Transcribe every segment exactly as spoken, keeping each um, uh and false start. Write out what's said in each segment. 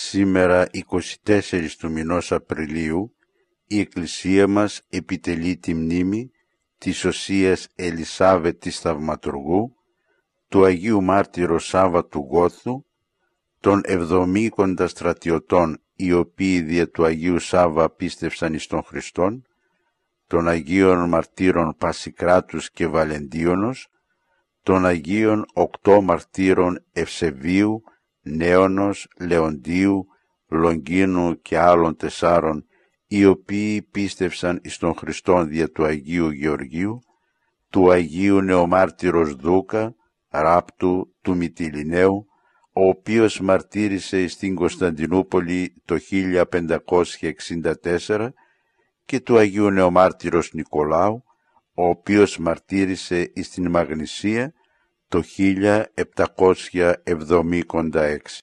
Σήμερα εικοστή τέταρτη του μηνός Απριλίου η Εκκλησία μας επιτελεί τη μνήμη της Οσίας Ελισάβετ της Θαυματουργού, του Αγίου Μάρτυρου Σάββα του Γόθου, των εβδομήκοντα στρατιωτών οι οποίοι δια του Αγίου Σάββα πίστευσαν εις τον Χριστόν, των Αγίων Μαρτύρων Πασικράτους και Βαλεντίωνος, των Αγίων οκτώ Μαρτύρων Ευσεβίου, Νέωνος, Λεοντίου, Λογγίνου και άλλων τεσσάρων, οι οποίοι πίστευσαν εις τον Χριστόν δια του Αγίου Γεωργίου, του Αγίου Νεομάρτυρος Δούκα, ράπτου του Μυτιληναίου, ο οποίος μαρτύρησε στην Κωνσταντινούπολη το χίλια πεντακόσια εξήντα τέσσερα, και του Αγίου Νεομάρτυρος Νικολάου, ο οποίος μαρτύρησε στην Μαγνησία το χίλια επτακόσια εβδομήντα έξι.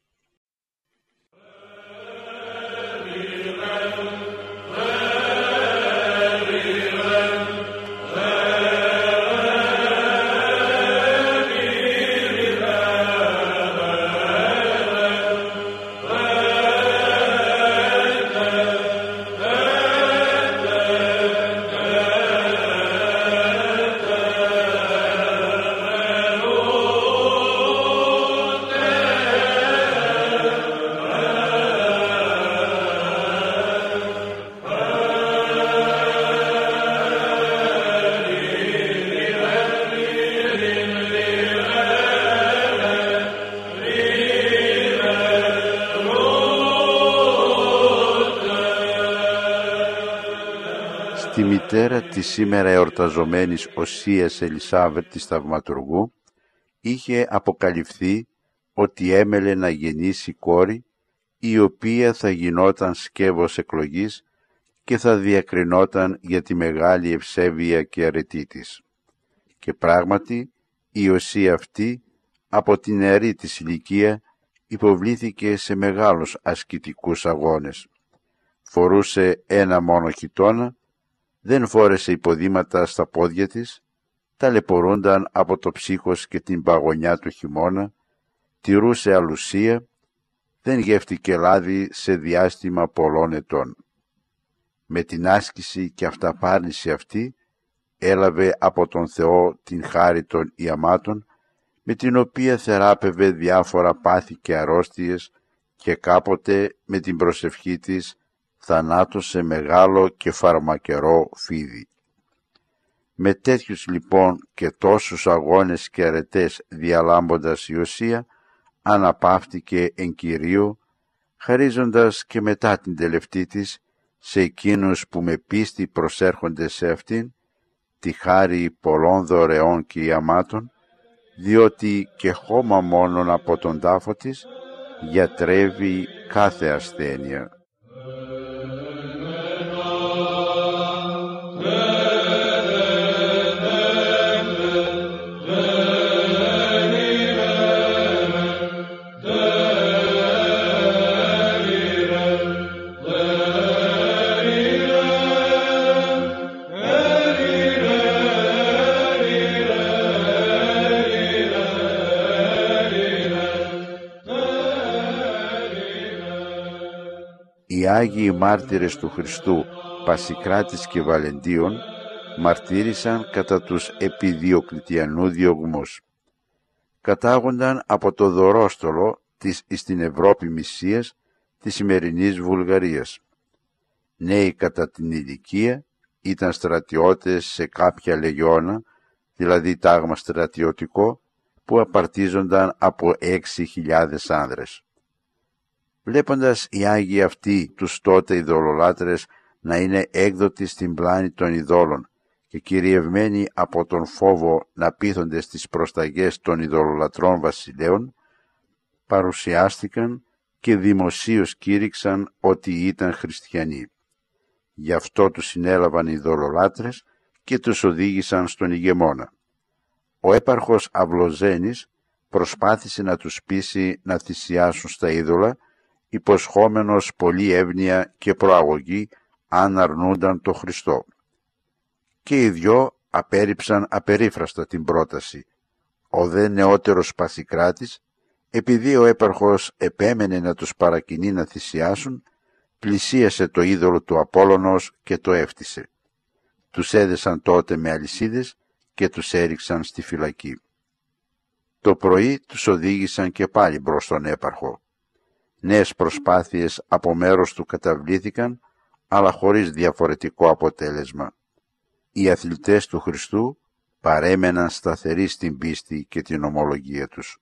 Στη μητέρα της σήμερα εορταζομένης Οσίας Ελισάβετ της Θαυματουργού είχε αποκαλυφθεί ότι έμελε να γεννήσει κόρη, η οποία θα γινόταν σκεύος εκλογής και θα διακρινόταν για τη μεγάλη ευσέβεια και αρετή της. Και πράγματι η Οσία αυτή από την νεαρή της ηλικία υποβλήθηκε σε μεγάλους ασκητικούς αγώνες. Φορούσε ένα μόνο χιτώνα, δεν φόρεσε υποδήματα στα πόδια της, ταλαιπωρούνταν από το ψύχος και την παγωνιά του χειμώνα, τηρούσε αλουσία, δεν γεύτηκε λάδι σε διάστημα πολλών ετών. Με την άσκηση και αυταπάρνηση αυτή έλαβε από τον Θεό την χάρη των ιαμάτων, με την οποία θεράπευε διάφορα πάθη και αρρώστιες, και κάποτε με την προσευχή της θανάτωσε μεγάλο και φαρμακερό φίδι. Με τέτοιους λοιπόν και τόσους αγώνες και αρετές διαλάμποντας η Οσία, αναπαύτηκε εν Κυρίω, χαρίζοντας και μετά την τελευταία της σε εκείνους που με πίστη προσέρχονται σε αυτήν τη χάρη πολλών δωρεών και ιαμάτων, διότι και χώμα μόνον από τον τάφο της γιατρεύει κάθε ασθένεια. Οι Άγιοι Μάρτυρες του Χριστού, Πασικράτης και Βαλεντίων, μαρτύρησαν κατά τους επιδιοκλητιανού διωγμούς. Κατάγονταν από το δωρόστολο της στην Ευρώπη Μυσσίας της σημερινής Βουλγαρίας. Νέοι κατά την ηλικία, ήταν στρατιώτες σε κάποια λεγιώνα, δηλαδή τάγμα στρατιωτικό, που απαρτίζονταν από έξι χιλιάδες άνδρες. Βλέποντας οι Άγιοι αυτοί τους τότε ειδωλολάτρες να είναι έκδοτοι στην πλάνη των ειδόλων και κυριευμένοι από τον φόβο να πείθονται στις προσταγές των ειδωλολατρών βασιλέων, παρουσιάστηκαν και δημοσίως κήρυξαν ότι ήταν χριστιανοί. Γι' αυτό τους συνέλαβαν οι ειδωλολάτρες και τους οδήγησαν στον ηγεμόνα. Ο έπαρχος Αυλοζένης προσπάθησε να τους πείσει να θυσιάσουν στα είδωλα, υποσχόμενος πολλή εύνοια και προαγωγή αν αρνούνταν το Χριστό. Και οι δυο απέρριψαν απερίφραστα την πρόταση. Ο δε νεότερος Πασικράτης Επειδή ο έπαρχος επέμενε να τους παρακινεί να θυσιάσουν, πλησίασε το είδωλο του Απόλλωνος και το έφτισε. Τους έδεσαν τότε με αλυσίδες και τους έριξαν στη φυλακή. Το πρωί τους οδήγησαν και πάλι μπρος στον έπαρχο. Νέες προσπάθειες από μέρος του καταβλήθηκαν, αλλά χωρίς διαφορετικό αποτέλεσμα. Οι αθλητές του Χριστού παρέμεναν σταθεροί στην πίστη και την ομολογία τους.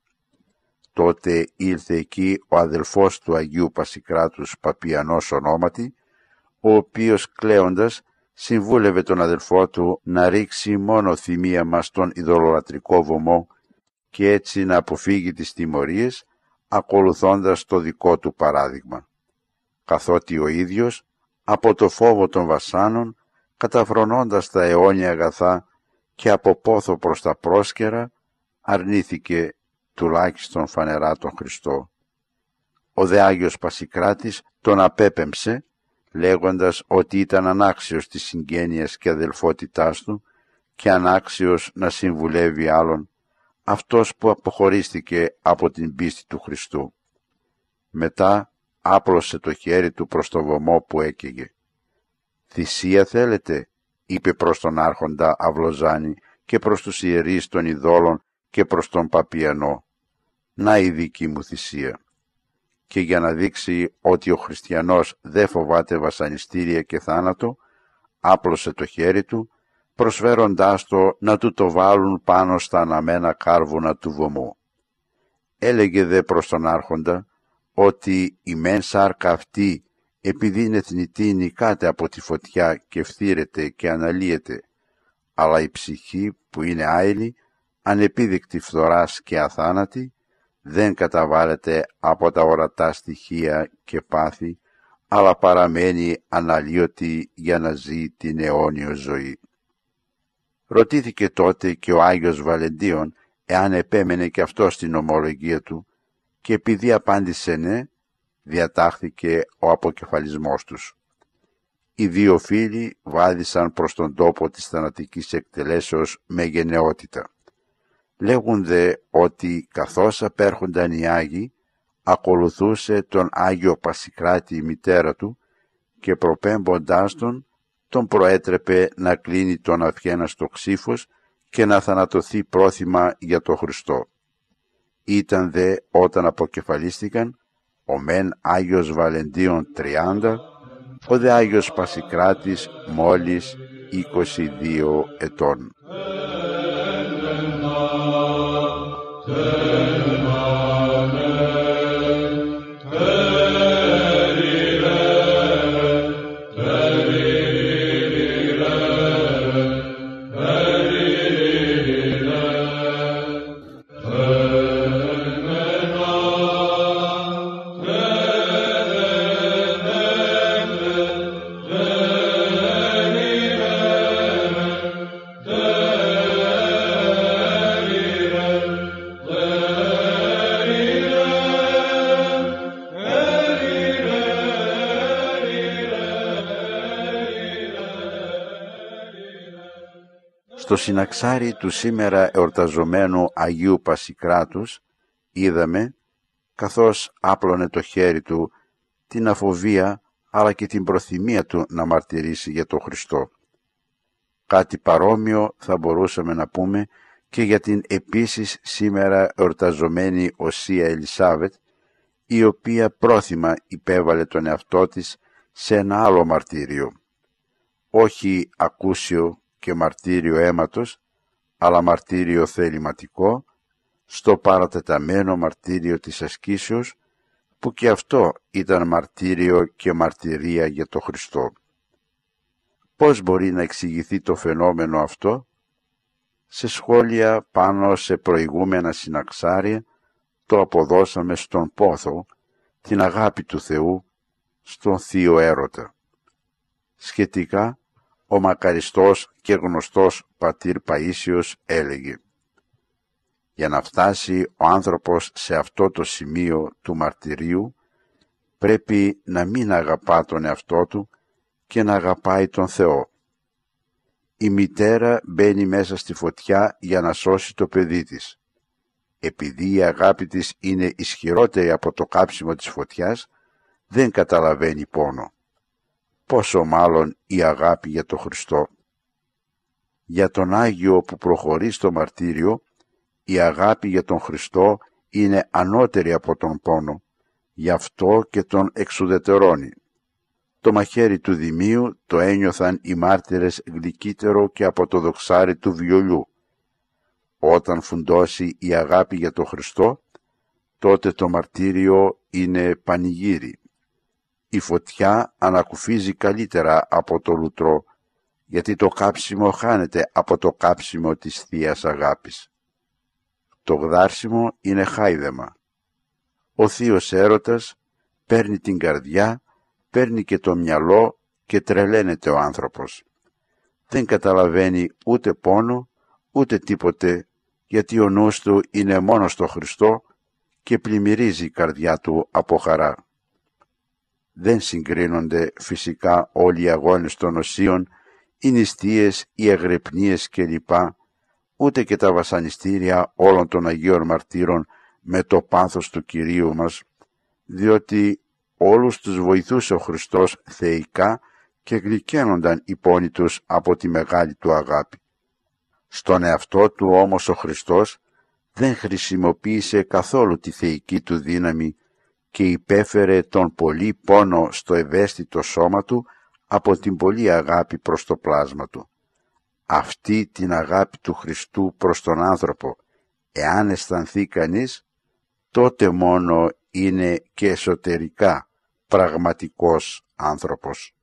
Τότε ήλθε εκεί ο αδελφός του Αγίου Πασικράτους, Παπιανός ονόματι, ο οποίος κλαίοντας συμβούλευε τον αδελφό του να ρίξει μόνο θυμίαμα στον ειδωλολατρικό βωμό και έτσι να αποφύγει τις τιμωρίες, ακολουθώντας το δικό του παράδειγμα, καθότι ο ίδιος από το φόβο των βασάνων, καταφρονώντας τα αιώνια αγαθά και από πόθο προς τα πρόσκαιρα, αρνήθηκε τουλάχιστον φανερά τον Χριστό. Ο δε Άγιος Πασικράτης τον απέπεμψε, λέγοντας ότι ήταν ανάξιος της συγγένειας και αδελφότητάς του και ανάξιος να συμβουλεύει άλλον, αυτός που αποχωρίστηκε από την πίστη του Χριστού. Μετά άπλωσε το χέρι του προς το βωμό που έκαιγε. «Θυσία θέλετε», είπε προς τον άρχοντα Αυλοζάνη και προς τους ιερείς των ειδόλων και προς τον Παπιανό. «Να η δική μου θυσία». Και για να δείξει ότι ο χριστιανός δεν φοβάται βασανιστήρια και θάνατο, άπλωσε το χέρι του, προσφέροντάς το να του το βάλουν πάνω στα αναμένα κάρβουνα του βωμού. Έλεγε δε προς τον άρχοντα ότι η μεν σάρκα αυτή, επειδή είναι θνητή, νικάται από τη φωτιά και φθήρεται και αναλύεται, αλλά η ψυχή που είναι άειλη, ανεπίδεκτη φθοράς και αθάνατη, δεν καταβάλλεται από τα ορατά στοιχεία και πάθη, αλλά παραμένει αναλύωτη για να ζει την αιώνιο ζωή. Ρωτήθηκε τότε και ο Άγιος Βαλεντίων εάν επέμενε και αυτό στην ομολογία του, και επειδή απάντησε ναι, διατάχθηκε ο αποκεφαλισμός τους. Οι δύο φίλοι βάδισαν προς τον τόπο της θανατικής εκτελέσεως με γενναιότητα. Λέγουν δε ότι καθώς απέρχονταν οι Άγιοι, ακολουθούσε τον Άγιο Πασικράτη η μητέρα του και προπέμποντάς τον, τον προέτρεπε να κλείνει τον αυγένα στο ξύφος και να θανατωθεί πρόθυμα για το Χριστό. Ήταν δε όταν αποκεφαλίστηκαν ο μεν Άγιος Βαλεντίων τριάντα, ο δε Άγιος Πασικράτης μόλις είκοσι δύο ετών. Στο συναξάρι του σήμερα εορταζομένου Αγίου Πασικράτους είδαμε, καθώς άπλωνε το χέρι του, την αφοβία αλλά και την προθυμία του να μαρτυρήσει για τον Χριστό. Κάτι παρόμοιο θα μπορούσαμε να πούμε και για την επίσης σήμερα εορταζομένη Οσία Ελισάβετ, η οποία πρόθυμα υπέβαλε τον εαυτό της σε ένα άλλο μαρτύριο, όχι ακούσιο και μαρτύριο αίματος, αλλά μαρτύριο θεληματικό, στο παρατεταμένο μαρτύριο της ασκήσεως, που και αυτό ήταν μαρτύριο και μαρτυρία για το Χριστό. Πώς μπορεί να εξηγηθεί το φαινόμενο αυτό? Σε σχόλια πάνω σε προηγούμενα συναξάρια το αποδώσαμε στον πόθο, την αγάπη του Θεού, στον Θείο Έρωτα. Σχετικά, ο μακαριστός και γνωστός πατήρ Παΐσιος έλεγε: για να φτάσει ο άνθρωπος σε αυτό το σημείο του μαρτυρίου, πρέπει να μην αγαπά τον εαυτό του και να αγαπάει τον Θεό. Η μητέρα μπαίνει μέσα στη φωτιά για να σώσει το παιδί της. επειδή η αγάπη της είναι ισχυρότερη από το κάψιμο της φωτιάς, δεν καταλαβαίνει πόνο. Πόσο μάλλον η αγάπη για τον Χριστό. Για τον Άγιο που προχωρεί στο μαρτύριο, η αγάπη για τον Χριστό είναι ανώτερη από τον πόνο, γι' αυτό και τον εξουδετερώνει. Το μαχαίρι του Δημίου το ένιωθαν οι μάρτυρες γλυκύτερο και από το δοξάρι του βιολιού. Όταν φουντώσει η αγάπη για τον Χριστό, τότε το μαρτύριο είναι πανηγύρι. Η φωτιά ανακουφίζει καλύτερα από το λουτρό, γιατί το κάψιμο χάνεται από το κάψιμο της Θείας Αγάπης. Το γδάρσιμο είναι χάιδεμα. Ο θείος έρωτας παίρνει την καρδιά, παίρνει και το μυαλό και τρελαίνεται ο άνθρωπος. Δεν καταλαβαίνει ούτε πόνο, ούτε τίποτε, γιατί ο νους του είναι μόνο στο Χριστό και πλημμυρίζει η καρδιά του από χαρά. Δεν συγκρίνονται φυσικά όλοι οι αγώνες των οσίων, οι νηστείες, οι αγρυπνίες κλπ, ούτε και τα βασανιστήρια όλων των Αγίων Μαρτύρων με το πάθος του Κυρίου μας, διότι όλους τους βοηθούσε ο Χριστός θεϊκά και γλυκαίνονταν οι πόνοι τους από τη μεγάλη του αγάπη. Στον εαυτό του όμως ο Χριστός δεν χρησιμοποίησε καθόλου τη θεϊκή του δύναμη και υπέφερε τον πολύ πόνο στο ευαίσθητο σώμα του από την πολύ αγάπη προς το πλάσμα του. Αυτή την αγάπη του Χριστού προς τον άνθρωπο, εάν αισθανθεί κανείς, τότε μόνο είναι και εσωτερικά πραγματικός άνθρωπος.